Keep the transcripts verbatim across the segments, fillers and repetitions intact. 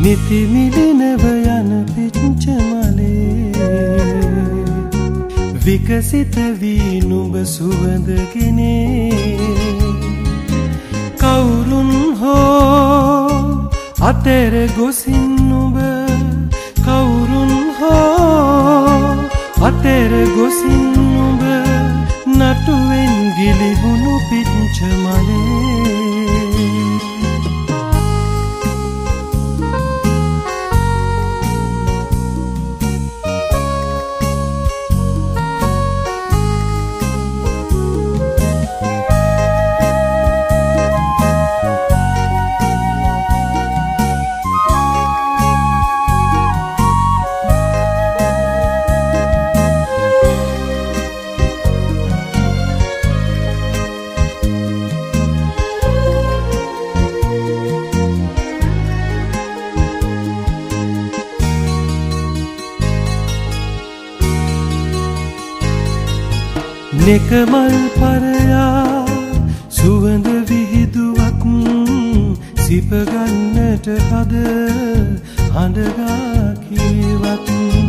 නිති මිලිනව යන පිච්ච මලේ විකසිත වී නුඹ සුවඳගෙනේ කවුරුන් හෝ අතර ගොසින් නුඹ කවුරුන් හෝ අතර ගොසින් නුඹ නටුවෙන් ගිලිහුණු පිච්ච මලේ නෙකමල් පරයා සුවඳ විහිදුවක් සිප ගන්නට හද හඬගා කීවත්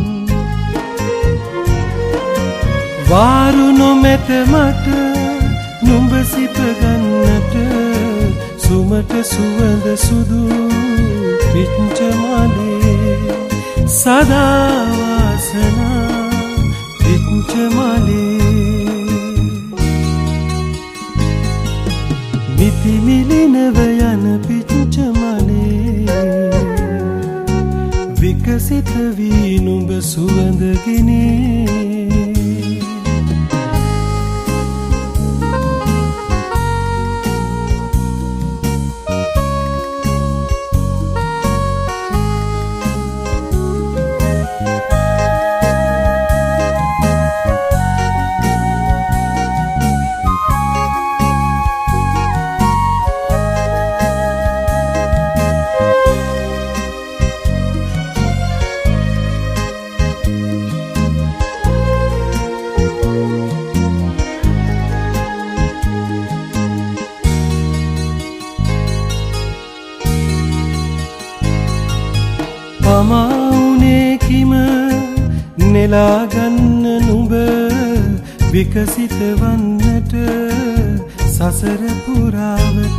වාරු නොමැත මට නුඹ සිප ගන්නට සුමට සුවඳ සුදු පිච්ච මලේ සදා වාසනා පිච්ච මලේ නිති මිලිනව යන පිච්ච මලේ විකසිත වී නුඹ සුවඳගෙනේ පමාඋනේ කිම නෙලා ගන්න නුඹ විකසිත වන්නට සසර පුරාවට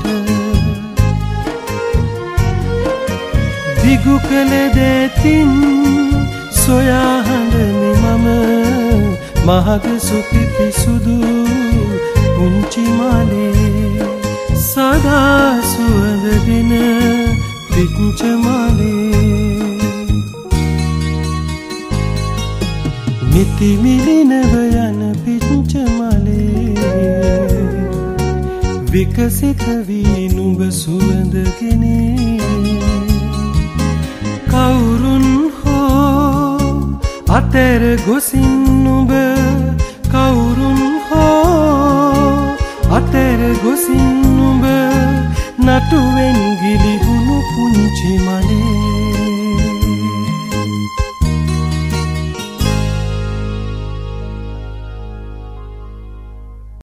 දිගු කළ දෙතින් සොයා හඬමි මම මහග සුපිපි සුදු පුංචි මලේ සදා සුවඳ දෙන පිච්ච මලේ නිති මිලිනව යන පිච්ච මලේ විකසිත වී නුඹ සුවඳගෙනේ කවුරුන් හෝ අතර ගොසින් නුඹ කවුරුන් හෝ අතර ගොසින් නුඹ නටුවෙන්